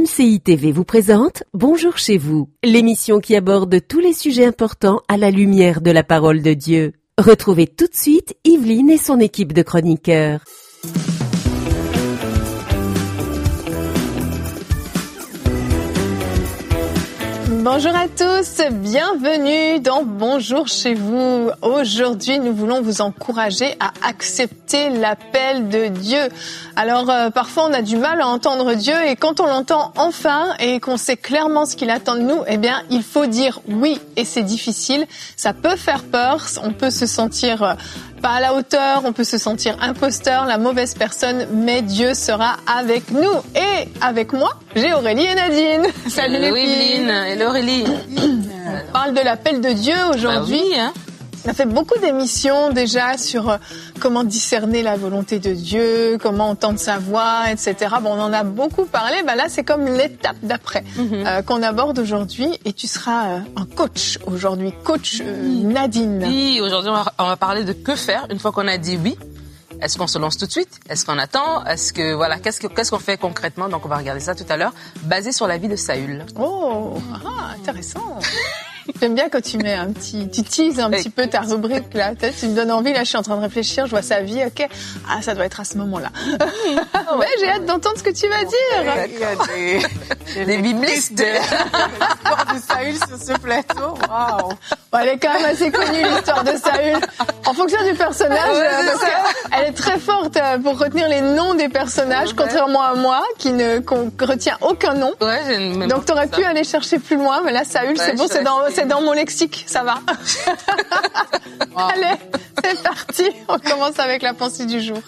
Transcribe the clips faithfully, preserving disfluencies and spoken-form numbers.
C I T V vous présente Bonjour chez vous, l'émission qui aborde tous les sujets importants à la lumière de la parole de Dieu. Retrouvez tout de suite Yveline et son équipe de chroniqueurs. Bonjour à tous, bienvenue dans Bonjour chez vous. Aujourd'hui, nous voulons vous encourager à accepter l'appel de Dieu. Alors, euh, parfois, on a du mal à entendre Dieu et quand on l'entend enfin et qu'on sait clairement ce qu'il attend de nous, eh bien, il faut dire oui et c'est difficile. Ça peut faire peur, on peut se sentir euh, pas à la hauteur, on peut se sentir imposteur, la mauvaise personne, mais Dieu sera avec nous. Et avec moi, j'ai Aurélie et Nadine. Salut Hello les filles. Yveline. Hello Aurélie. On parle de l'appel de Dieu aujourd'hui. Bah oui, hein. On a fait beaucoup d'émissions déjà sur euh, comment discerner la volonté de Dieu, comment entendre sa voix, et cetera. Bon, on en a beaucoup parlé. Bah là, c'est comme l'étape d'après mm-hmm. euh, qu'on aborde aujourd'hui. Et tu seras euh, un coach aujourd'hui, coach euh, Nadine. Oui, aujourd'hui, on va, on va parler de que faire une fois qu'on a dit oui. Est-ce qu'on se lance tout de suite? Est-ce qu'on attend? Est-ce que voilà, qu'est-ce que qu'est-ce qu'on fait concrètement? Donc, on va regarder ça tout à l'heure, basé sur la vie de Saül. Oh, ah, intéressant. J'aime bien quand tu mets un petit, tu teases un petit peu ta rubrique là. Tu me donnes envie là. Je suis en train de réfléchir. Je vois sa vie. Ok. Ah, ça doit être à ce moment-là. Ouais, j'ai hâte d'entendre ce que tu vas dire. Il y a des, des, des biblistes de l'histoire de Saül sur ce plateau. Waouh. Bon, elle est quand même assez connue l'histoire de Saül. En fonction du personnage, ouais, parce qu'elle est très forte pour retenir les noms des personnages, ouais. Contrairement à moi qui ne qu'on retient aucun nom. Ouais, j'ai une Donc t'aurais pu aller chercher plus loin, mais là Saül, ouais, c'est bon, c'est dans c'est dans mon lexique, ça va. Wow. Allez, c'est parti. On commence avec la pensée du jour.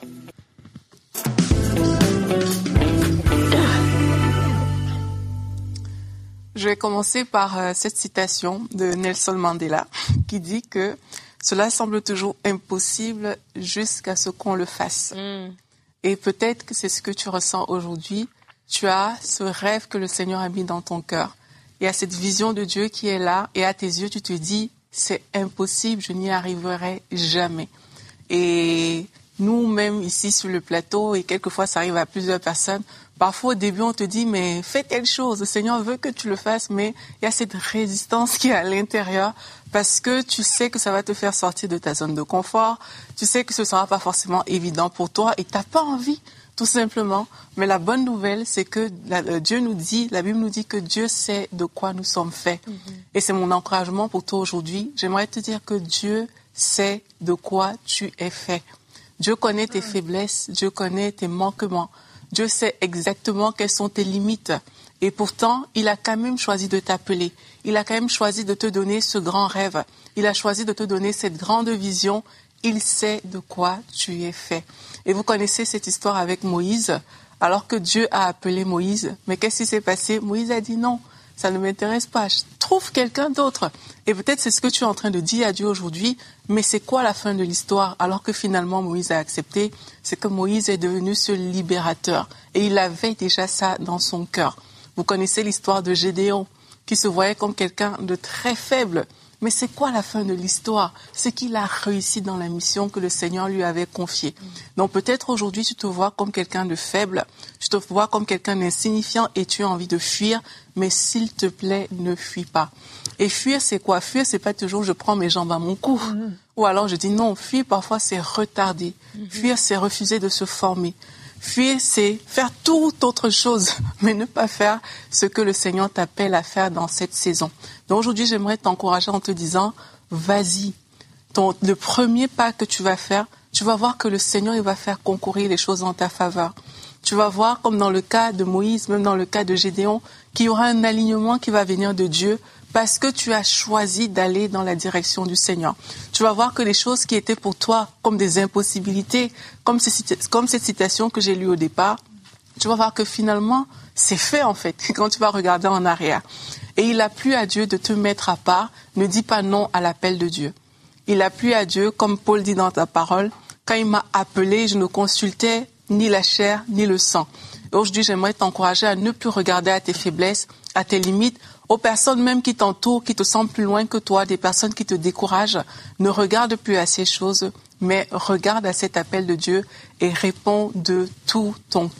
Je vais commencer par euh, cette citation de Nelson Mandela qui dit que cela semble toujours impossible jusqu'à ce qu'on le fasse. Mm. Et peut-être que c'est ce que tu ressens aujourd'hui. Tu as ce rêve que le Seigneur a mis dans ton cœur. Il y a cette vision de Dieu qui est là et à tes yeux, tu te dis, c'est impossible, je n'y arriverai jamais. Et nous-mêmes ici sur le plateau, et quelquefois ça arrive à plusieurs personnes, parfois au début on te dit, mais fais telle chose, le Seigneur veut que tu le fasses, mais il y a cette résistance qui est à l'intérieur parce que tu sais que ça va te faire sortir de ta zone de confort, tu sais que ce ne sera pas forcément évident pour toi et tu n'as pas envie. Tout simplement. Mais la bonne nouvelle, c'est que la, euh, Dieu nous dit, la Bible nous dit que Dieu sait de quoi nous sommes faits. Mm-hmm. Et c'est mon encouragement pour toi aujourd'hui. J'aimerais te dire que Dieu sait de quoi tu es fait. Dieu connaît tes faiblesses, Dieu connaît tes manquements. Dieu sait exactement quelles sont tes limites. Et pourtant, il a quand même choisi de t'appeler. Il a quand même choisi de te donner ce grand rêve. Il a choisi de te donner cette grande vision. Il sait de quoi tu es fait. Et vous connaissez cette histoire avec Moïse, alors que Dieu a appelé Moïse. Mais qu'est-ce qui s'est passé? Moïse a dit non, ça ne m'intéresse pas, je trouve quelqu'un d'autre. Et peut-être c'est ce que tu es en train de dire à Dieu aujourd'hui, mais c'est quoi la fin de l'histoire? Alors que finalement Moïse a accepté, c'est que Moïse est devenu ce libérateur. Et il avait déjà ça dans son cœur. Vous connaissez l'histoire de Gédéon, qui se voyait comme quelqu'un de très faible. Mais c'est quoi la fin de l'histoire? C'est qu'il a réussi dans la mission que le Seigneur lui avait confiée. Donc peut-être aujourd'hui tu te vois comme quelqu'un de faible, tu te vois comme quelqu'un d'insignifiant et tu as envie de fuir, mais s'il te plaît, ne fuis pas. Et fuir, c'est quoi? Fuir, c'est pas toujours je prends mes jambes à mon cou. Mm-hmm. Ou alors je dis non, fuir parfois c'est retarder. Mm-hmm. Fuir, c'est refuser de se former. Fuir, c'est faire toute autre chose, mais ne pas faire ce que le Seigneur t'appelle à faire dans cette saison. Donc aujourd'hui, j'aimerais t'encourager en te disant, vas-y. Ton, le premier pas que tu vas faire, tu vas voir que le Seigneur, il va faire concourir les choses en ta faveur. Tu vas voir, comme dans le cas de Moïse, même dans le cas de Gédéon, qu'il y aura un alignement qui va venir de Dieu parce que tu as choisi d'aller dans la direction du Seigneur. Tu vas voir que les choses qui étaient pour toi comme des impossibilités, comme, ces, comme cette citation que j'ai lue au départ, tu vas voir que finalement, c'est fait en fait, quand tu vas regarder en arrière. Et il a plu à Dieu de te mettre à part, ne dis pas non à l'appel de Dieu. Il a plu à Dieu, comme Paul dit dans ta parole, quand il m'a appelé, je ne consultais ni la chair, ni le sang. Et aujourd'hui, j'aimerais t'encourager à ne plus regarder à tes faiblesses, à tes limites, aux personnes même qui t'entourent, qui te semblent plus loin que toi, des personnes qui te découragent. Ne regarde plus à ces choses, mais regarde à cet appel de Dieu et réponds de tout ton cœur.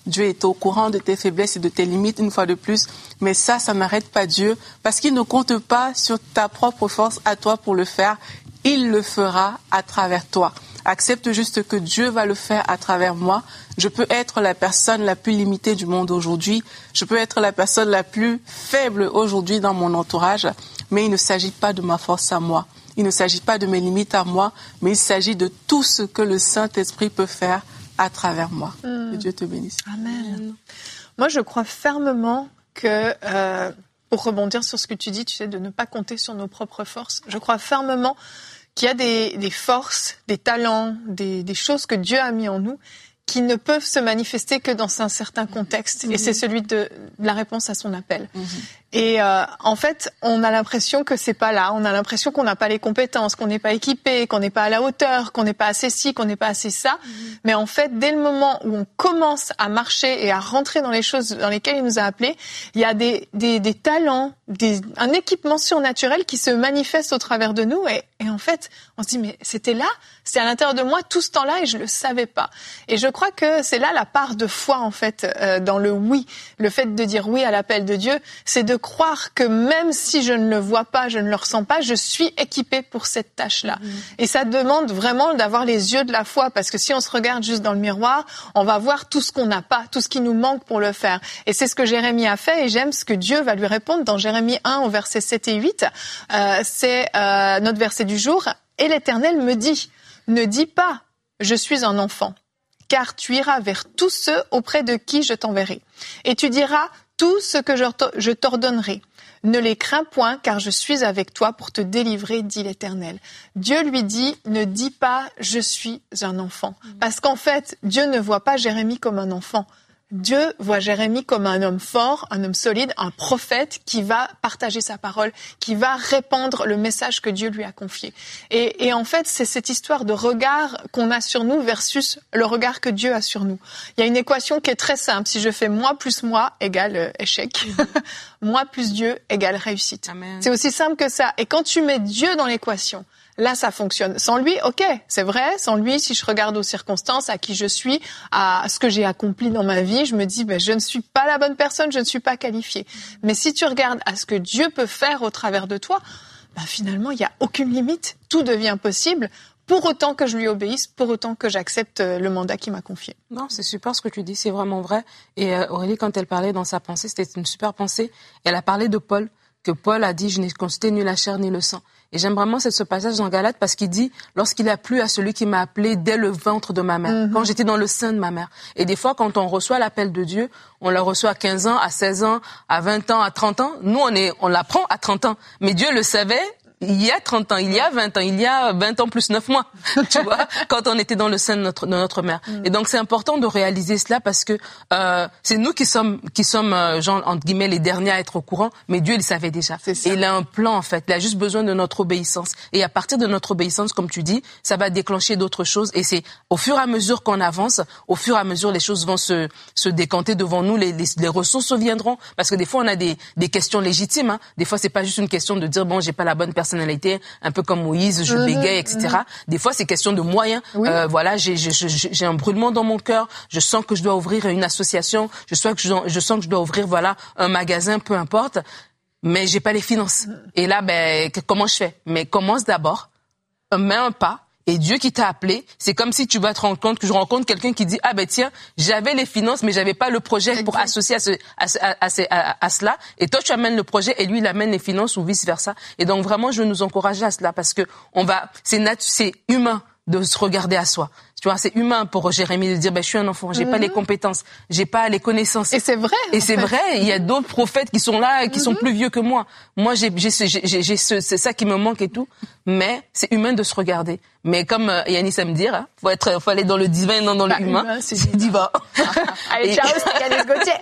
Dieu est au courant de tes faiblesses et de tes limites une fois de plus. Mais ça, ça n'arrête pas Dieu parce qu'il ne compte pas sur ta propre force à toi pour le faire. Il le fera à travers toi. Accepte juste que Dieu va le faire à travers moi. Je peux être la personne la plus limitée du monde aujourd'hui. Je peux être la personne la plus faible aujourd'hui dans mon entourage. Mais il ne s'agit pas de ma force à moi. Il ne s'agit pas de mes limites à moi, mais il s'agit de tout ce que le Saint-Esprit peut faire à travers moi. Mmh. Que Dieu te bénisse. Amen. Moi, je crois fermement que, euh, pour rebondir sur ce que tu dis, tu sais, de ne pas compter sur nos propres forces, je crois fermement qu'il y a des, des forces, des talents, des, des choses que Dieu a mis en nous qui ne peuvent se manifester que dans un certain contexte. Mmh. Et c'est celui de, de la réponse à son appel. Mmh. Et euh, en fait, on a l'impression que c'est pas là. On a l'impression qu'on n'a pas les compétences, qu'on n'est pas équipé, qu'on n'est pas à la hauteur, qu'on n'est pas assez ci, qu'on n'est pas assez ça. Mmh. Mais en fait, dès le moment où on commence à marcher et à rentrer dans les choses dans lesquelles il nous a appelés, il y a des, des, des talents, des, un équipement surnaturel qui se manifeste au travers de nous. Et, et en fait, on se dit, mais c'était là, c'était à l'intérieur de moi tout ce temps-là et je le savais pas. Et je crois que c'est là la part de foi, en fait, euh, dans le oui. Le fait de dire oui à l'appel de Dieu, c'est de croire que même si je ne le vois pas, je ne le ressens pas, je suis équipée pour cette tâche-là. Mmh. Et ça demande vraiment d'avoir les yeux de la foi, parce que si on se regarde juste dans le miroir, on va voir tout ce qu'on n'a pas, tout ce qui nous manque pour le faire. Et c'est ce que Jérémie a fait, et j'aime ce que Dieu va lui répondre dans Jérémie un, au verset sept et huit. Euh, c'est euh, notre verset du jour. « Et l'Éternel me dit, ne dis pas, je suis un enfant, car tu iras vers tous ceux auprès de qui je t'enverrai. Et tu diras, tout ce que je t'ordonnerai. Ne les crains point, car je suis avec toi pour te délivrer, dit l'Éternel. » Dieu lui dit, ne dis pas, je suis un enfant. Parce qu'en fait, Dieu ne voit pas Jérémie comme un enfant. Dieu voit Jérémie comme un homme fort, un homme solide, un prophète qui va partager sa parole, qui va répandre le message que Dieu lui a confié. Et, et en fait, c'est cette histoire de regard qu'on a sur nous versus le regard que Dieu a sur nous. Il y a une équation qui est très simple. Si je fais moi plus moi égale euh, échec, moi plus Dieu égale réussite. Amen. C'est aussi simple que ça. Et quand tu mets Dieu dans l'équation, là, ça fonctionne. Sans lui, ok, c'est vrai. Sans lui, si je regarde aux circonstances, à qui je suis, à ce que j'ai accompli dans ma vie, je me dis, ben, je ne suis pas la bonne personne, je ne suis pas qualifiée. Mais si tu regardes à ce que Dieu peut faire au travers de toi, ben, finalement, il n'y a aucune limite. Tout devient possible. Pour autant que je lui obéisse, pour autant que j'accepte le mandat qu'il m'a confié. Non, c'est super ce que tu dis, c'est vraiment vrai. Et euh, Aurélie, quand elle parlait dans sa pensée, c'était une super pensée. Elle a parlé de Paul, que Paul a dit, je n'ai consulté ni la chair ni le sang. Et j'aime vraiment ce passage dans Galates parce qu'il dit, lorsqu'il a plu à celui qui m'a appelé dès le ventre de ma mère, mm-hmm. quand j'étais dans le sein de ma mère. Et des fois, quand on reçoit l'appel de Dieu, on le reçoit à quinze ans, à seize ans, à vingt ans, à trente ans. Nous, on est, on l'apprend à trente ans. Mais Dieu le savait. Il y a trente ans, il y a vingt ans, il y a vingt ans plus neuf mois, tu vois, quand on était dans le sein de notre, de notre mère. Mm. Et donc, c'est important de réaliser cela parce que euh, c'est nous qui sommes, qui sommes euh, genre, entre guillemets, les derniers à être au courant, mais Dieu, il savait déjà. Et il a un plan, en fait. Il a juste besoin de notre obéissance. Et à partir de notre obéissance, comme tu dis, ça va déclencher d'autres choses. Et c'est au fur et à mesure qu'on avance, au fur et à mesure, les choses vont se, se décanter devant nous, les, les, les ressources viendront. Parce que des fois, on a des, des questions légitimes. Hein. Des fois, c'est pas juste une question de dire, bon, j'ai pas la bonne personne. personnalité, un peu comme Moïse, je mmh, bégaye, et cetera. Mmh. Des fois, c'est question de moyens. Oui. Euh, voilà, j'ai, j'ai, j'ai un brûlement dans mon cœur. Je sens que je dois ouvrir une association. Je sens que je, je sens que je dois ouvrir, voilà, un magasin, peu importe. Mais j'ai pas les finances. Mmh. Et là, ben, comment je fais? Mais commence d'abord, mets un pas. Et Dieu qui t'a appelé, c'est comme si tu vas te rendre compte que je rencontre quelqu'un qui dit ah ben tiens, j'avais les finances mais j'avais pas le projet exact. Pour associer à, ce, à, à, à, à cela. Et toi tu amènes le projet et lui il amène les finances ou vice versa. Et donc vraiment je veux nous encourager à cela parce que on va, c'est nat- c'est humain de se regarder à soi. Tu vois, c'est humain pour Jérémie de dire, ben, je suis un enfant, j'ai mm-hmm. pas les compétences, j'ai pas les connaissances. Et c'est vrai. Et c'est fait. Vrai, il y a d'autres prophètes qui sont là, qui mm-hmm. sont plus vieux que moi. Moi, j'ai, j'ai, j'ai, j'ai, j'ai ce, c'est ça qui me manque et tout. Mais c'est humain de se regarder. Mais comme euh, Yannis aime dire, hein, faut être, faut aller dans le divin et non dans bah, le humain. humain c'est, c'est divin. Allez, ciao, c'était Yannis Gauthier.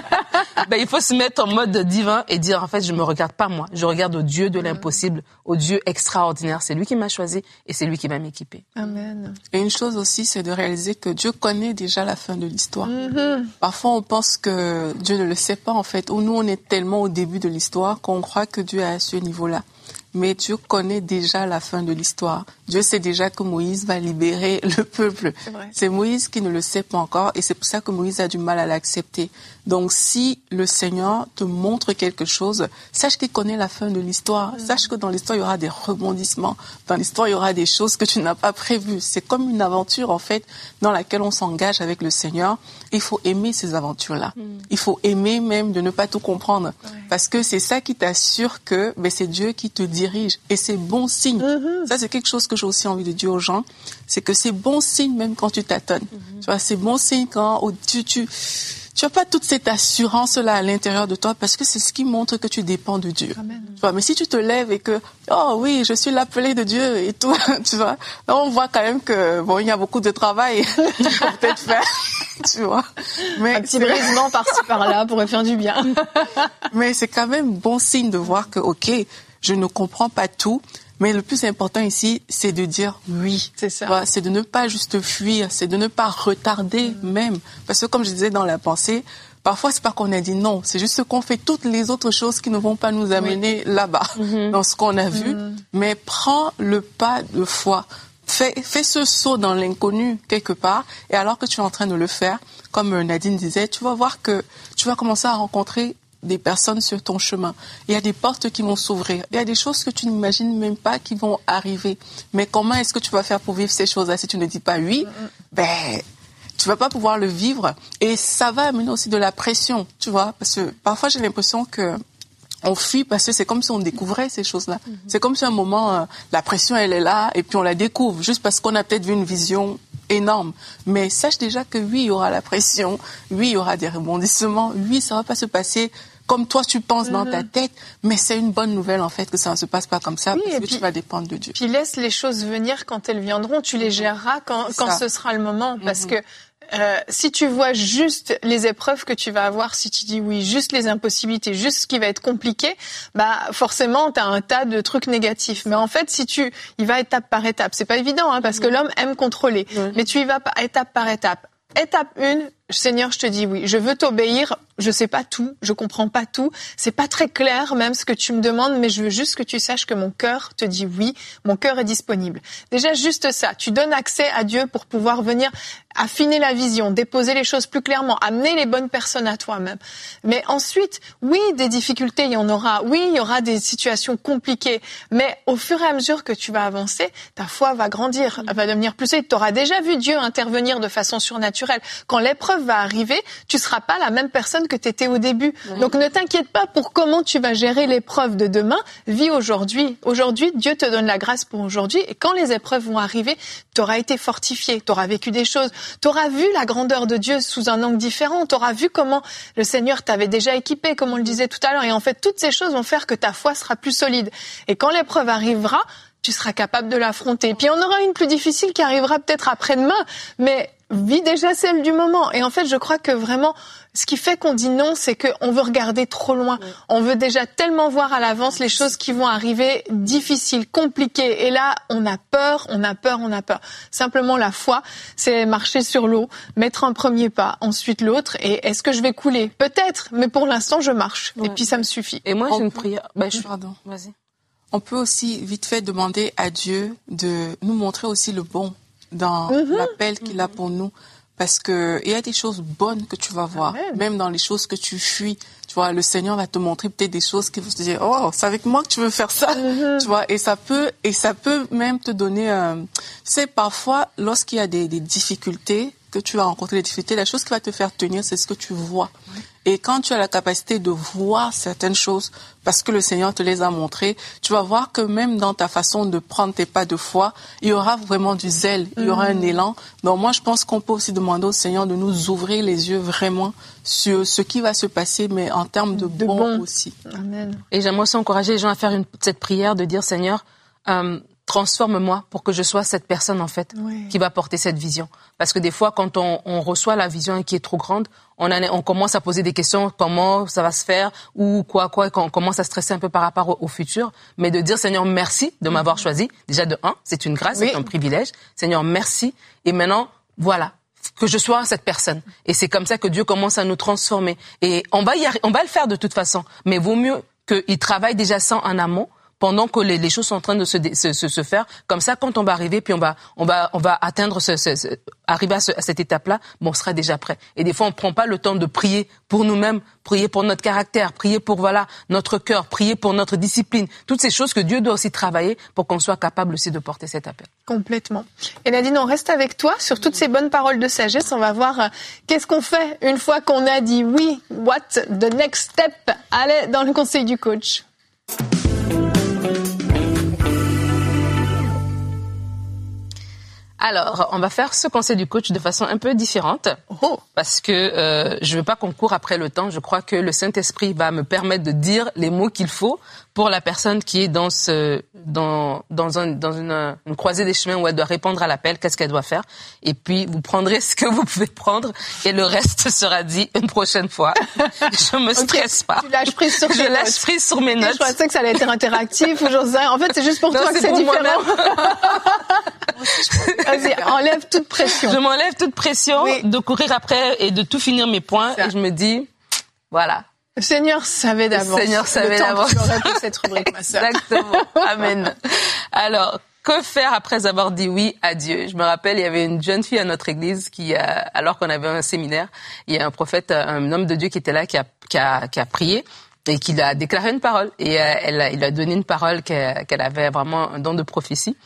Ben, il faut se mettre en mode divin et dire, en fait, je me regarde pas moi. Je regarde au Dieu de l'impossible, au Dieu extraordinaire. C'est lui qui m'a choisi et c'est lui qui va m'équiper. Amen. Et une chose aussi, c'est de réaliser que Dieu connaît déjà la fin de l'histoire. Mm-hmm. Parfois, on pense que Dieu ne le sait pas, en fait. Ou nous, on est tellement au début de l'histoire qu'on croit que Dieu est à ce niveau-là. Mais Dieu connaît déjà la fin de l'histoire. Dieu sait déjà que Moïse va libérer le peuple. C'est vrai. C'est Moïse qui ne le sait pas encore et c'est pour ça que Moïse a du mal à l'accepter. Donc si le Seigneur te montre quelque chose, sache qu'il connaît la fin de l'histoire. Mmh. Sache que dans l'histoire, il y aura des rebondissements. Dans l'histoire, il y aura des choses que tu n'as pas prévues. C'est comme une aventure, en fait, dans laquelle on s'engage avec le Seigneur. Il faut aimer ces aventures-là. Mmh. Il faut aimer même de ne pas tout comprendre. Ouais. Parce que c'est ça qui t'assure que ben, c'est Dieu qui te dirige. Et c'est bon signe. Mmh. Ça, c'est quelque chose que j'ai aussi envie de dire aux gens. C'est que c'est bon signe même quand tu tâtonnes. Mmh. Tu vois, c'est bon signe quand oh, tu... tu Tu n'as pas toute cette assurance-là à l'intérieur de toi parce que c'est ce qui montre que tu dépends de Dieu. Amen. Tu vois, mais si tu te lèves et que, oh oui, je suis l'appelé de Dieu et tout, tu vois, là on voit quand même que, bon, il y a beaucoup de travail qu'il faut peut-être faire, tu vois. Mais un petit brisement par-ci par-là pourrait faire du bien. Mais c'est quand même bon signe de voir que, ok, je ne comprends pas tout. Mais le plus important ici, c'est de dire oui. C'est ça. Voilà, c'est de ne pas juste fuir, c'est de ne pas retarder mmh. même. Parce que comme je disais dans la pensée, parfois c'est pas qu'on a dit non, c'est juste qu'on fait toutes les autres choses qui ne vont pas nous amener oui. là-bas, mmh. dans ce qu'on a vu. Mmh. Mais prends le pas de foi. Fais, fais ce saut dans l'inconnu quelque part. Et alors que tu es en train de le faire, comme Nadine disait, tu vas voir que tu vas commencer à rencontrer des personnes sur ton chemin. Il y a des portes qui vont s'ouvrir. Il y a des choses que tu n'imagines même pas qui vont arriver. Mais comment est-ce que tu vas faire pour vivre ces choses-là si tu ne dis pas oui? Ben, tu vas pas pouvoir le vivre. Et ça va amener aussi de la pression, tu vois. Parce que parfois, j'ai l'impression que on fuit parce que c'est comme si on découvrait ces choses-là. Mm-hmm. C'est comme si à un moment, euh, la pression, elle est là et puis on la découvre juste parce qu'on a peut-être vu une vision énorme. Mais sache déjà que oui, il y aura la pression. Oui, il y aura des rebondissements. Oui, ça va pas se passer comme toi tu penses mmh. dans ta tête, mais c'est une bonne nouvelle en fait que ça ne se passe pas comme ça, oui, parce que puis, tu vas dépendre de Dieu. Puis laisse les choses venir quand elles viendront, tu les géreras quand, quand ce sera le moment, parce mmh. que euh, si tu vois juste les épreuves que tu vas avoir, si tu dis oui, juste les impossibilités, juste ce qui va être compliqué, bah forcément t'as un tas de trucs négatifs. Mais en fait, si tu, il va étape par étape. C'est pas évident, hein, parce mmh. que l'homme aime contrôler, mmh. mais tu y vas étape par étape. Étape une, Seigneur, je te dis oui, je veux t'obéir, je sais pas tout, je comprends pas tout, c'est pas très clair même ce que tu me demandes, mais je veux juste que tu saches que mon cœur te dit oui, mon cœur est disponible. Déjà juste ça, tu donnes accès à Dieu pour pouvoir venir affiner la vision, déposer les choses plus clairement, amener les bonnes personnes à toi-même. Mais ensuite, oui, des difficultés, il y en aura, oui, il y aura des situations compliquées, mais au fur et à mesure que tu vas avancer, ta foi va grandir, elle va devenir plus solide. Tu auras déjà vu Dieu intervenir de façon surnaturelle. Quand l'épreuve va arriver, tu seras pas la même personne que tu étais au début. Oui. Donc ne t'inquiète pas pour comment tu vas gérer l'épreuve de demain. Vis aujourd'hui. Aujourd'hui, Dieu te donne la grâce pour aujourd'hui. Et quand les épreuves vont arriver, tu auras été fortifié, tu auras vécu des choses, tu auras vu la grandeur de Dieu sous un angle différent, tu auras vu comment le Seigneur t'avait déjà équipé, comme on le disait tout à l'heure. Et en fait, toutes ces choses vont faire que ta foi sera plus solide. Et quand l'épreuve arrivera, tu seras capable de l'affronter. Puis on aura une plus difficile qui arrivera peut-être après-demain, mais vis déjà celle du moment. Et en fait, je crois que vraiment, ce qui fait qu'on dit non, c'est qu'on veut regarder trop loin. Oui. On veut déjà tellement voir à l'avance les choses qui vont arriver difficiles, compliquées. Et là, on a peur, on a peur, on a peur. Simplement, la foi, c'est marcher sur l'eau, mettre un premier pas, ensuite l'autre. Et est-ce que je vais couler? Peut-être, mais pour l'instant, je marche. Oui. Et puis, ça me suffit. Et moi, j'ai une prière. Bah, je... Pardon. Vas-y. On peut aussi vite fait demander à Dieu de nous montrer aussi le bon dans mm-hmm. l'appel qu'il a pour nous. Parce que il y a des choses bonnes que tu vas voir, Amen. Même dans les choses que tu fuis. Tu vois, le Seigneur va te montrer peut-être des choses qui vont te dire, oh, c'est avec moi que tu veux faire ça. Mm-hmm. Tu vois, et ça peut, et ça peut même te donner, euh, tu sais, parfois, lorsqu'il y a des, des difficultés, que tu vas rencontrer des difficultés, la chose qui va te faire tenir, c'est ce que tu vois. Oui. Et quand tu as la capacité de voir certaines choses, parce que le Seigneur te les a montrées, tu vas voir que même dans ta façon de prendre tes pas de foi, il y aura vraiment du zèle, il y aura mmh. un élan. Donc moi, je pense qu'on peut aussi demander au Seigneur de nous ouvrir les yeux vraiment sur ce qui va se passer, mais en termes de, de bon, bon aussi. Amen. Et j'aimerais aussi encourager les gens à faire une, cette prière de dire, Seigneur, euh, transforme-moi pour que je sois cette personne, en fait, oui. qui va porter cette vision. Parce que des fois, quand on, on reçoit la vision qui est trop grande, on, a, on commence à poser des questions, comment ça va se faire, ou quoi, quoi, quand on commence à stresser un peu par rapport au, au futur. Mais de dire, Seigneur, merci de m'avoir choisi. Déjà, de un, c'est une grâce, oui. c'est un privilège. Seigneur, merci. Et maintenant, voilà, que je sois cette personne. Et c'est comme ça que Dieu commence à nous transformer. Et on va y arri- on va le faire de toute façon. Mais vaut mieux qu'il travaille déjà ça en amont, pendant que les, les choses sont en train de se, se, se, se faire. Comme ça, quand on va arriver, puis on va, on va, on va atteindre ce, ce, ce arriver à, ce, à cette étape-là, bon, on sera déjà prêt. Et des fois, on prend pas le temps de prier pour nous-mêmes, prier pour notre caractère, prier pour, voilà, notre cœur, prier pour notre discipline. Toutes ces choses que Dieu doit aussi travailler pour qu'on soit capable aussi de porter cet appel. Complètement. Et Nadine, on reste avec toi sur toutes ces bonnes paroles de sagesse. On va voir euh, qu'est-ce qu'on fait une fois qu'on a dit oui. What the next step? Allez, dans le conseil du coach. Alors, on va faire ce conseil du coach de façon un peu différente, oh. parce que euh, je veux pas qu'on court après le temps. Je crois que le Saint-Esprit va me permettre de dire les mots qu'il faut pour la personne qui est dans ce dans dans un dans une, une croisée des chemins où elle doit répondre à l'appel, qu'est-ce qu'elle doit faire. Et puis vous prendrez ce que vous pouvez prendre et le reste sera dit une prochaine fois. Je me stresse okay. pas. Tu lâches prise sur tes Je notes. lâche prise sur mes notes. Je pensais que ça allait être interactif ou j'en sais rien. En fait, c'est juste pour non, toi que c'est pour différent. Vas-y, enlève toute pression. Je m'enlève toute pression oui. de courir après et de tout finir mes points et je me dis voilà. Le Seigneur savait d'avance. Le Seigneur savait d'avance. Tu aurais fait cette rubrique, ma sœur. Exactement. Amen. Alors, que faire après avoir dit oui à Dieu? Je me rappelle, il y avait une jeune fille à notre église qui, alors qu'on avait un séminaire, il y a un prophète, un homme de Dieu qui était là, qui a, qui a, qui a prié et qui a déclaré une parole. Et elle, il a donné une parole qu'elle, qu'elle avait vraiment un don de prophétie.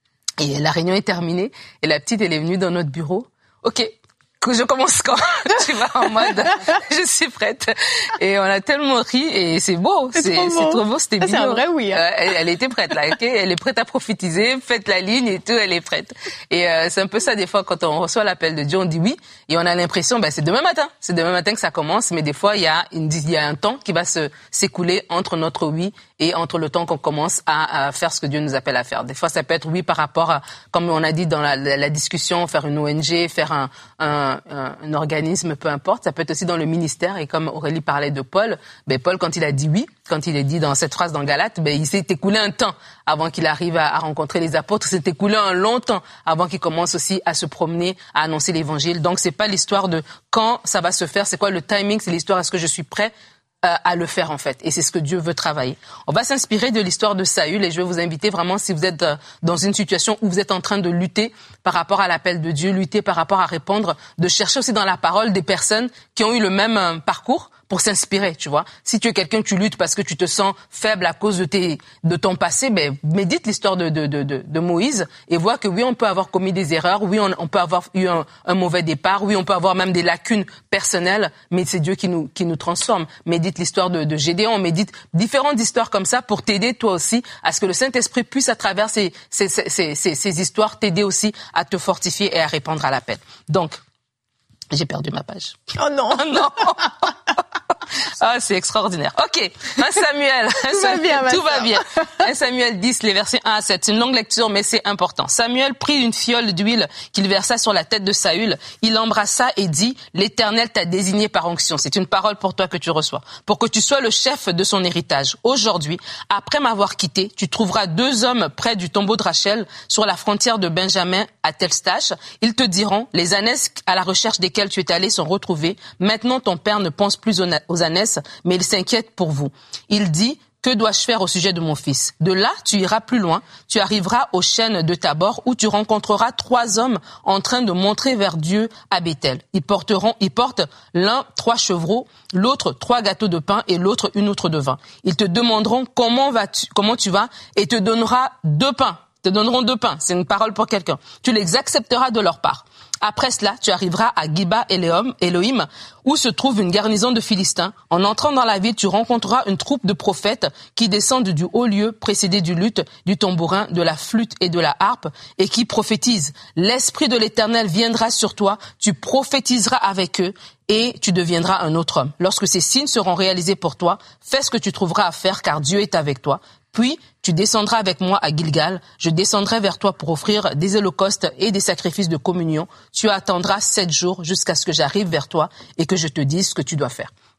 Et la réunion est terminée et la petite, elle est venue dans notre bureau. OK. Que je commence quand? Tu vas en mode, je suis prête. Et on a tellement ri et c'est beau. C'est, c'est trop beau, c'est trop beau c'était ça, mignon. C'est un vrai oui. Hein. Euh, elle, elle était prête là, ok? Elle est prête à prophétiser, faites la ligne et tout, elle est prête. Et euh, c'est un peu ça des fois quand on reçoit l'appel de Dieu, on dit oui et on a l'impression, ben c'est demain matin, c'est demain matin que ça commence. Mais des fois il y a une, il y a un temps qui va se s'écouler entre notre oui et entre le temps qu'on commence à, à faire ce que Dieu nous appelle à faire. Des fois ça peut être oui par rapport à, comme on a dit dans la, la, la discussion, faire une O N G, faire un, un Un, un organisme, peu importe. Ça peut être aussi dans le ministère. Et comme Aurélie parlait de Paul, ben Paul, quand il a dit oui, quand il est dit dans cette phrase dans Galates, ben il s'est écoulé un temps avant qu'il arrive à, à rencontrer les apôtres. Il s'est écoulé un long temps avant qu'il commence aussi à se promener, à annoncer l'évangile. Donc c'est pas l'histoire de quand ça va se faire, c'est quoi le timing, c'est l'histoire est-ce que je suis prêt à le faire en fait, et c'est ce que Dieu veut travailler. On va s'inspirer de l'histoire de Saül et je vais vous inviter vraiment, si vous êtes dans une situation où vous êtes en train de lutter par rapport à l'appel de Dieu, lutter par rapport à répondre, de chercher aussi dans la parole des personnes qui ont eu le même parcours pour s'inspirer, tu vois. Si tu es quelqu'un, tu luttes parce que tu te sens faible à cause de tes, de ton passé, ben, médite l'histoire de, de, de, de Moïse et vois que oui, on peut avoir commis des erreurs, oui, on, on peut avoir eu un, un mauvais départ, oui, on peut avoir même des lacunes personnelles, mais c'est Dieu qui nous, qui nous transforme. Médite l'histoire de, de Gédéon, médite différentes histoires comme ça pour t'aider toi aussi à ce que le Saint-Esprit puisse à travers ces, ces, ces, ces, ces, ces histoires t'aider aussi à te fortifier et à répondre à l'appel. Donc, j'ai perdu ma page. Oh non. Oh non. Ah, c'est extraordinaire. Ok, un Samuel. Tout va bien, ma Tout va soeur. bien. un Samuel dix, les versets un à sept. C'est une longue lecture, mais c'est important. Samuel prit une fiole d'huile qu'il versa sur la tête de Saül. Il l'embrassa et dit, l'Éternel t'a désigné par onction. C'est une parole pour toi que tu reçois. Pour que tu sois le chef de son héritage. Aujourd'hui, après m'avoir quitté, tu trouveras deux hommes près du tombeau de Rachel, sur la frontière de Benjamin à Telstache. Ils te diront, les ânesses à la recherche desquelles tu es allé sont retrouvées. Maintenant, ton père ne pense plus aux, aux ânesses, mais il s'inquiète pour vous. Il dit, que dois-je faire au sujet de mon fils? De là, tu iras plus loin. Tu arriveras aux chênes de Tabor où tu rencontreras trois hommes en train de montrer vers Dieu à Béthel. Ils porteront, ils portent l'un trois chevreaux, l'autre trois gâteaux de pain et l'autre une outre de vin. Ils te demanderont comment vas-tu, comment tu vas et te donnera deux pains. Te donneront deux pains. C'est une parole pour quelqu'un. Tu les accepteras de leur part. Après cela, tu arriveras à Giba Elohim, où se trouve une garnison de Philistins. En entrant dans la ville, tu rencontreras une troupe de prophètes qui descendent du haut lieu, précédés du luth, du tambourin, de la flûte et de la harpe, et qui prophétisent. L'Esprit de l'Éternel viendra sur toi, tu prophétiseras avec eux, et tu deviendras un autre homme. Lorsque ces signes seront réalisés pour toi, fais ce que tu trouveras à faire, car Dieu est avec toi. Puis, tu descendras avec moi à Gilgal. Je descendrai vers toi pour offrir des holocaustes et des sacrifices de communion. Tu attendras sept jours jusqu'à ce que j'arrive vers toi et que je te dise ce que tu dois faire. Hmm.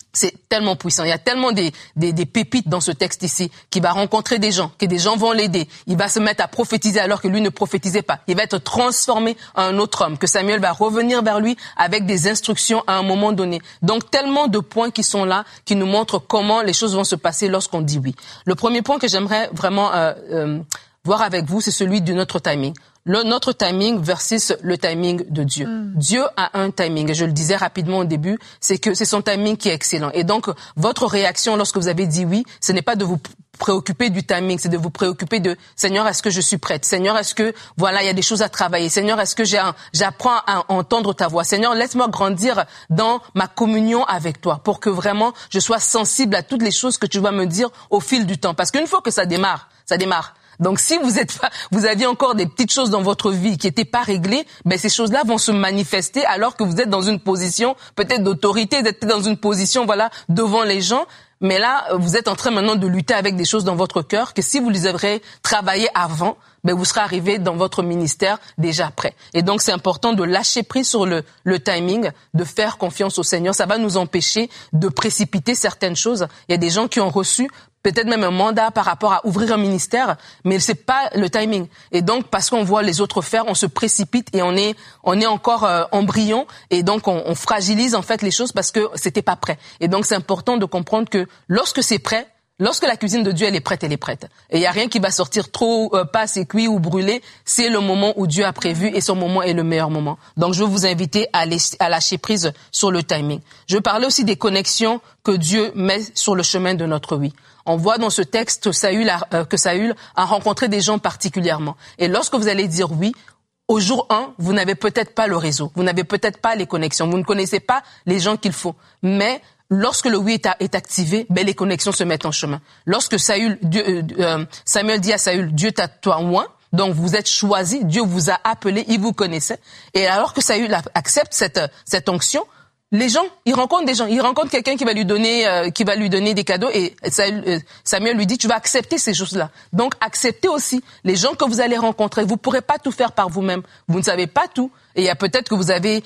C'est tellement puissant. Il y a tellement des, des, des pépites dans ce texte ici, qui va rencontrer des gens, que des gens vont l'aider. Il va se mettre à prophétiser alors que lui ne prophétisait pas. Il va être transformé en un autre homme, que Samuel va revenir vers lui avec des instructions à un moment donné. Donc tellement de points qui sont là, qui nous montrent comment les choses vont se passer lorsqu'on dit oui. Le premier point que j'aimerais vraiment euh, euh, voir avec vous, c'est celui de notre timing. Le, notre timing versus le timing de Dieu. Mm. Dieu a un timing, et je le disais rapidement au début, c'est que c'est son timing qui est excellent. Et donc, votre réaction lorsque vous avez dit oui, ce n'est pas de vous préoccuper du timing, c'est de vous préoccuper de « Seigneur, est-ce que je suis prête? Seigneur, est-ce que, voilà, il y a des choses à travailler? Seigneur, est-ce que j'ai un, j'apprends à entendre ta voix? Seigneur, laisse-moi grandir dans ma communion avec toi pour que vraiment je sois sensible à toutes les choses que tu vas me dire au fil du temps. » Parce qu'une fois que ça démarre, ça démarre. Donc, si vous êtes pas, vous aviez encore des petites choses dans votre vie qui étaient pas réglées, ben, ces choses-là vont se manifester alors que vous êtes dans une position, peut-être d'autorité, vous êtes dans une position, voilà, devant les gens. Mais là, vous êtes en train maintenant de lutter avec des choses dans votre cœur que si vous les auriez travaillées avant, ben, vous serez arrivé dans votre ministère déjà prêt. Et donc, c'est important de lâcher prise sur le, le timing, de faire confiance au Seigneur. Ça va nous empêcher de précipiter certaines choses. Il y a des gens qui ont reçu peut-être même un mandat par rapport à ouvrir un ministère, mais c'est pas le timing. Et donc, parce qu'on voit les autres faire, on se précipite et on est, on est encore euh, embryon, et donc on, on fragilise en fait les choses parce que c'était pas prêt. Et donc, c'est important de comprendre que lorsque c'est prêt, lorsque la cuisine de Dieu elle est prête, elle est prête. Et il y a rien qui va sortir trop euh, pas assez cuit ou brûlé. C'est le moment où Dieu a prévu et son moment est le meilleur moment. Donc, je veux vous inviter à, les, à lâcher prise sur le timing. Je veux parler aussi des connexions que Dieu met sur le chemin de notre oui. On voit dans ce texte que Saül a, euh, que Saül a rencontré des gens particulièrement. Et lorsque vous allez dire oui, au jour un, vous n'avez peut-être pas le réseau, vous n'avez peut-être pas les connexions, vous ne connaissez pas les gens qu'il faut. Mais lorsque le oui est, à, est activé, ben les connexions se mettent en chemin. Lorsque Saül, Dieu, euh, Samuel dit à Saül, Dieu t'a toi oint, donc vous êtes choisi, Dieu vous a appelé, il vous connaissait. Et alors que Saül accepte cette, cette onction, les gens, ils rencontrent des gens, ils rencontrent quelqu'un qui va lui donner, euh, qui va lui donner des cadeaux, et Saül, euh, Samuel lui dit, tu vas accepter ces choses-là. Donc, acceptez aussi les gens que vous allez rencontrer. Vous pourrez pas tout faire par vous-même. Vous ne savez pas tout. Et il y a peut-être que vous avez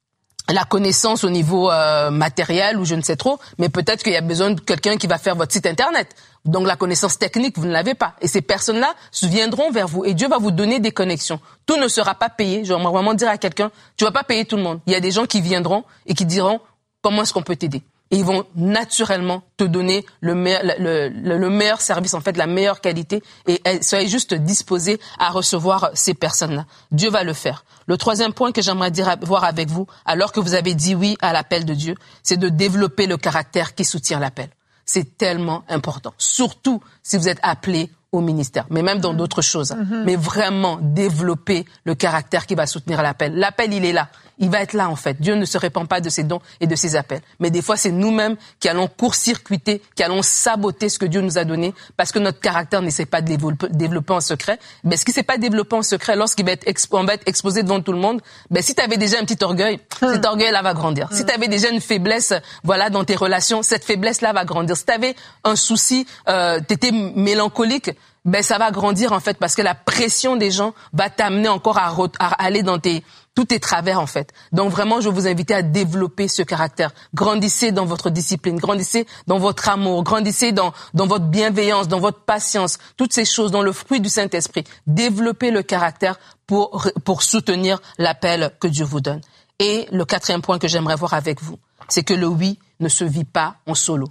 la connaissance au niveau euh, matériel ou je ne sais trop, mais peut-être qu'il y a besoin de quelqu'un qui va faire votre site internet. Donc la connaissance technique, vous ne l'avez pas. Et ces personnes-là viendront vers vous et Dieu va vous donner des connexions. Tout ne sera pas payé. J'aimerais vraiment dire à quelqu'un, tu vas pas payer tout le monde. Il y a des gens qui viendront et qui diront, comment est-ce qu'on peut t'aider? Et ils vont naturellement te donner le meilleur, le, le, le meilleur service, en fait, la meilleure qualité. Et soyez juste disposés à recevoir ces personnes-là. Dieu va le faire. Le troisième point que j'aimerais dire, voir avec vous, alors que vous avez dit oui à l'appel de Dieu, c'est de développer le caractère qui soutient l'appel. C'est tellement important. Surtout si vous êtes appelé au ministère, mais même dans d'autres choses. Mm-hmm. Mais vraiment développer le caractère qui va soutenir l'appel. L'appel, il est là. Il va être là, en fait. Dieu ne se répand pas de ses dons et de ses appels. Mais des fois, c'est nous-mêmes qui allons court-circuiter, qui allons saboter ce que Dieu nous a donné parce que notre caractère ne s'est pas développé, développé en secret. Mais ce qui ne s'est pas développé en secret, lorsqu'il va être, expo, on va être exposé devant tout le monde, ben, si tu avais déjà un petit orgueil, hum. cet orgueil-là va grandir. Hum. Si tu avais déjà une faiblesse, voilà, dans tes relations, cette faiblesse-là va grandir. Si tu avais un souci, euh, tu étais mélancolique, ben, ça va grandir, en fait, parce que la pression des gens va t'amener encore à, à aller dans tes, tous tes travers, en fait. Donc vraiment, je vais vous inviter à développer ce caractère. Grandissez dans votre discipline, grandissez dans votre amour, grandissez dans, dans votre bienveillance, dans votre patience, toutes ces choses, dans le fruit du Saint-Esprit. Développez le caractère pour, pour soutenir l'appel que Dieu vous donne. Et le quatrième point que j'aimerais voir avec vous, c'est que le oui ne se vit pas en solo.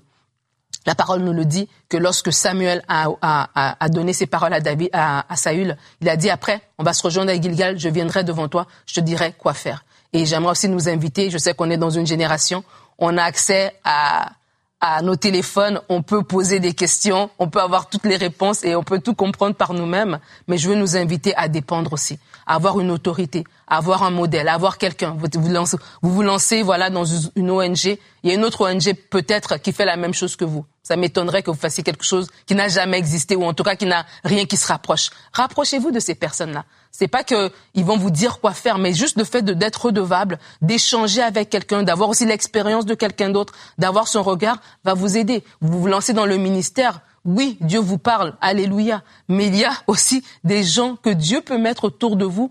La parole nous le dit que lorsque Samuel a, a, a donné ses paroles à David, à, à Saül, il a dit après, on va se rejoindre à Gilgal, je viendrai devant toi, je te dirai quoi faire. Et j'aimerais aussi nous inviter, je sais qu'on est dans une génération, on a accès à, à nos téléphones, on peut poser des questions, on peut avoir toutes les réponses et on peut tout comprendre par nous-mêmes, mais je veux nous inviter à dépendre aussi, à avoir une autorité, à avoir un modèle, à avoir quelqu'un. Vous vous lancez, vous vous lancez voilà, dans une O N G, il y a une autre O N G peut-être qui fait la même chose que vous. Ça m'étonnerait que vous fassiez quelque chose qui n'a jamais existé ou en tout cas qui n'a rien qui se rapproche. Rapprochez-vous de ces personnes-là. C'est pas que ils vont vous dire quoi faire, mais juste le fait de, d'être redevable, d'échanger avec quelqu'un, d'avoir aussi l'expérience de quelqu'un d'autre, d'avoir son regard, va vous aider. Vous vous lancez dans le ministère. Oui, Dieu vous parle. Alléluia. Mais il y a aussi des gens que Dieu peut mettre autour de vous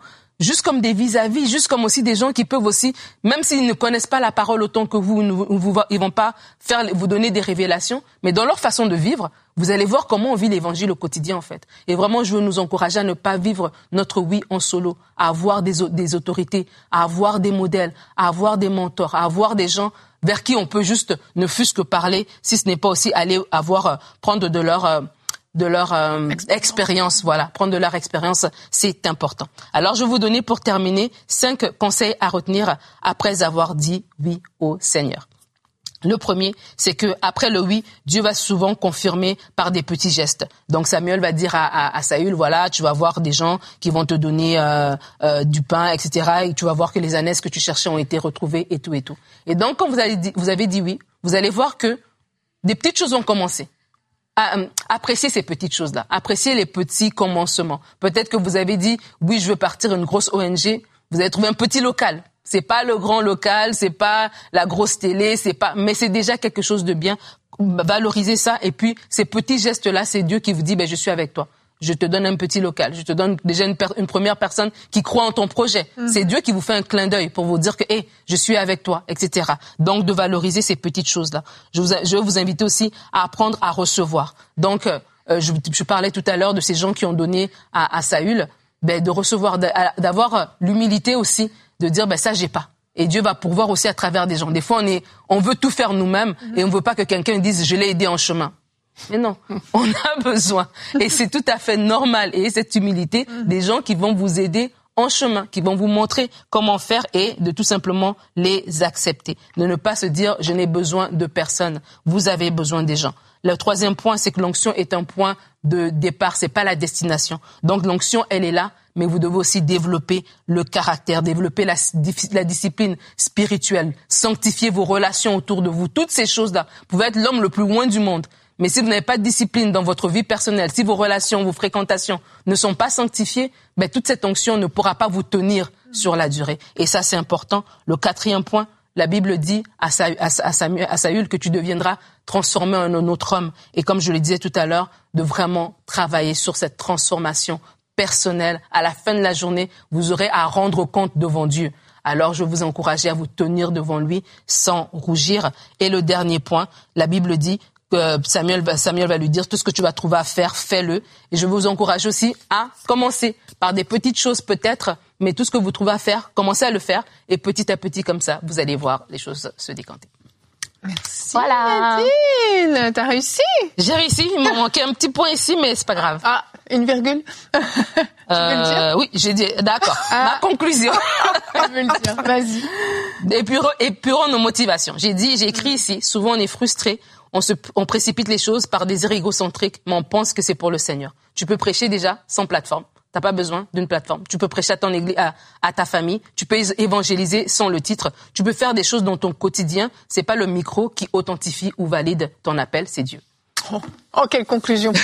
juste comme des vis-à-vis, juste comme aussi des gens qui peuvent aussi, même s'ils ne connaissent pas la parole autant que vous, vous, vous ils vont pas faire, vous donner des révélations, mais dans leur façon de vivre, vous allez voir comment on vit l'évangile au quotidien, en fait. Et vraiment, je veux nous encourager à ne pas vivre notre oui en solo, à avoir des, des autorités, à avoir des modèles, à avoir des mentors, à avoir des gens vers qui on peut juste ne fût-ce que parler, si ce n'est pas aussi aller avoir, prendre de leur, de leur euh, expérience, voilà, prendre de leur expérience, c'est important. Alors, je vais vous donner pour terminer cinq conseils à retenir après avoir dit oui au Seigneur. Le premier, c'est que après le oui, Dieu va souvent confirmer par des petits gestes. Donc Samuel va dire à, à, à Saül, voilà, tu vas voir des gens qui vont te donner euh, euh, du pain, et cetera. Et tu vas voir que les ânesses que tu cherchais ont été retrouvées et tout et tout. Et donc quand vous avez dit, vous avez dit oui, vous allez voir que des petites choses ont commencé. À, euh, apprécier ces petites choses-là, apprécier les petits commencements. Peut-être que vous avez dit oui, je veux partir une grosse O N G. Vous avez trouvé un petit local. C'est pas le grand local, c'est pas la grosse télé, c'est pas, mais c'est déjà quelque chose de bien. Valorisez ça et puis ces petits gestes-là, c'est Dieu qui vous dit, ben je suis avec toi. Je te donne un petit local, je te donne déjà une, per- une première personne qui croit en ton projet. Mmh. C'est Dieu qui vous fait un clin d'œil pour vous dire que, hé, hey, je suis avec toi, et cetera. Donc de valoriser ces petites choses-là. Je, vous, je vais vous inviter aussi à apprendre à recevoir. Donc euh, je, je parlais tout à l'heure de ces gens qui ont donné à, à Saül, ben de recevoir, d'avoir l'humilité aussi. De dire, ben ça, j'ai pas. Et Dieu va pourvoir aussi à travers des gens. Des fois, on est, on veut tout faire nous-mêmes mm-hmm. et on veut pas que quelqu'un dise, je l'ai aidé en chemin. Mais non, on a besoin. Et c'est tout à fait normal. Et cette humilité, mm-hmm. des gens qui vont vous aider en chemin, qui vont vous montrer comment faire et de tout simplement les accepter. De ne pas se dire, je n'ai besoin de personne. Vous avez besoin des gens. Le troisième point, c'est que l'onction est un point de départ, c'est pas la destination. Donc l'onction, elle est là, mais vous devez aussi développer le caractère, développer la, la discipline spirituelle, sanctifier vos relations autour de vous. Toutes ces choses-là, vous pouvez être l'homme le plus loin du monde. Mais si vous n'avez pas de discipline dans votre vie personnelle, si vos relations, vos fréquentations ne sont pas sanctifiées, ben toute cette onction ne pourra pas vous tenir sur la durée. Et ça, c'est important. Le quatrième point, la Bible dit à Saül, à Samuel, à Saül que tu deviendras transformé en un autre homme. Et comme je le disais tout à l'heure, de vraiment travailler sur cette transformation personnelle. À la fin de la journée, vous aurez à rendre compte devant Dieu. Alors, je vous encourage à vous tenir devant lui sans rougir. Et le dernier point, la Bible dit que Samuel va, Samuel va lui dire tout ce que tu vas trouver à faire, fais-le. Et je vous encourage aussi à commencer par des petites choses peut-être, mais tout ce que vous trouvez à faire, commencez à le faire. Et petit à petit, comme ça, vous allez voir les choses se décanter. Merci, voilà. Nadine. T'as réussi? J'ai réussi. Il m'a manqué un petit point ici, mais c'est pas grave. Ah, une virgule? Tu euh, veux le dire? Oui, j'ai dit, d'accord. Ah. Ma conclusion. Tu veux le dire? Vas-y. Épurons, épurons nos motivations. J'ai dit, j'ai écrit ici, souvent on est frustré, on se, on précipite les choses par des égocentriques, mais on pense que c'est pour le Seigneur. Tu peux prêcher déjà sans plateforme. T'as pas besoin d'une plateforme. Tu peux prêcher à ton église, à, à ta famille. Tu peux évangéliser sans le titre. Tu peux faire des choses dans ton quotidien. C'est pas le micro qui authentifie ou valide ton appel, c'est Dieu. Oh, oh quelle conclusion.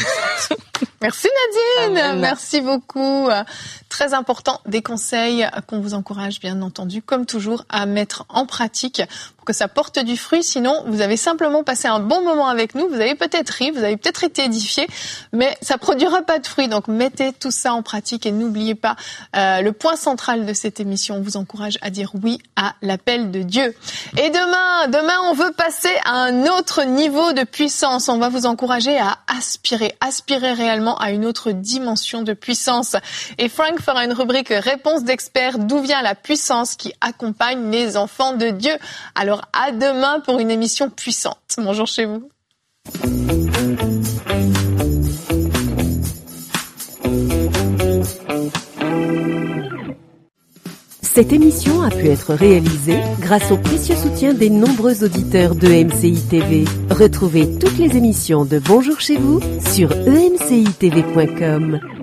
Merci Nadine. Amen. Merci beaucoup. Très important, des conseils qu'on vous encourage bien entendu, comme toujours, à mettre en pratique pour que ça porte du fruit. Sinon, vous avez simplement passé un bon moment avec nous. Vous avez peut-être ri, vous avez peut-être été édifié, mais ça produira pas de fruit. Donc, mettez tout ça en pratique et n'oubliez pas euh, le point central de cette émission. On vous encourage à dire oui à l'appel de Dieu. Et demain, demain, on veut passer à un autre niveau de puissance. On va vous encourager à aspirer, aspirer réellement à une autre dimension de puissance. Et Frank fera une rubrique réponse d'experts, d'où vient la puissance qui accompagne les enfants de Dieu. Alors à demain pour une émission puissante. Bonjour chez vous. Cette émission a pu être réalisée grâce au précieux soutien des nombreux auditeurs de E M C I T V. Retrouvez toutes les émissions de Bonjour chez vous sur e m c i t v point com.